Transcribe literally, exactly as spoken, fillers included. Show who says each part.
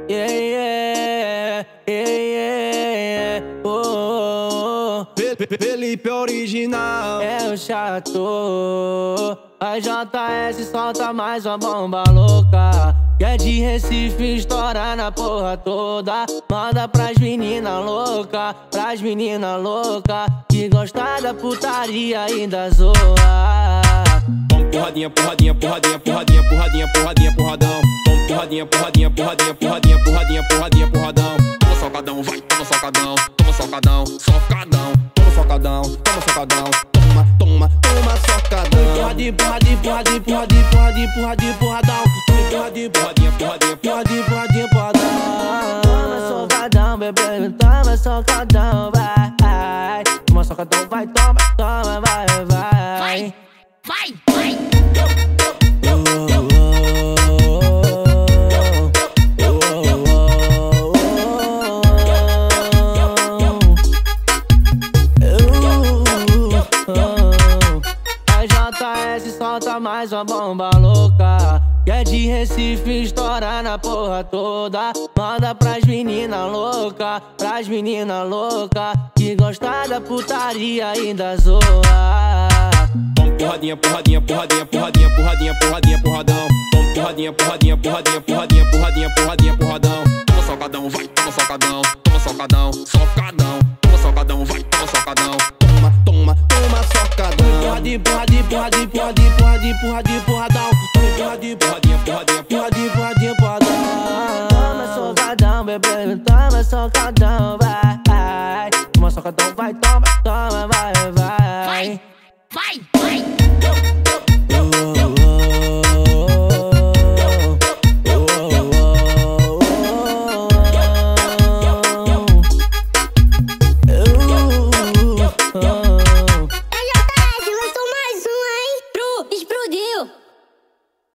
Speaker 1: Yeah, yeah, yeah, yeah, oh, oh.
Speaker 2: Felipe original
Speaker 1: É o chato. A J S solta mais uma bomba louca, que é de Recife, estoura na porra toda. Manda pras menina louca, pras menina louca, que gosta da putaria e da zoa.
Speaker 2: Porradinha, porradinha, porradinha, porradinha, porradinha, porradinha, porradão. Porradinha, porradinha, porradinha, porradinha, porradinha, porradinha, porradão. Toma socadão, vai, toma socadão, toma socadão, socadão, toma socadão, toma socadão, toma, toma, toma socadão.
Speaker 1: Porradinha, porradinha, porradinha, porradinha, porradinha, porradinha, porradão.
Speaker 2: Porradinha, porradinha, porradinha,
Speaker 1: Porradinha, porradinha, porradão. Toma socadão, bebê, toma socadão, vai. Toma socadão, vai, toma, toma, vai, vai.
Speaker 3: Vai, vai.
Speaker 1: A J S solta mais uma bomba louca, que é de Recife, estoura na porra toda. Manda pras menina louca, pras menina louca, que gosta da putaria e da zoa.
Speaker 2: Porradinha, porradinha, porradinha, porradinha, porradinha, porradinha, porradão. Porradinha, porradinha, porradinha, porradinha, porradinha, porradinha, porradão. Toma socadão, vai, toma socadão, toma socadão, socadão, toma socadão, vai, toma socadão, toma, toma, toma socadão.
Speaker 1: Porradinha, porradinha, porradinha, porradinha, porradinha, porradinha, porradão.
Speaker 2: Porradinha, porradinha, porradinha,
Speaker 1: Porradinha, porradinha, porradão. Toma socadão, bebê, toma socadão, vai. Toma socadão, vai, toma, toma, vai, vai.
Speaker 3: Vai, vai.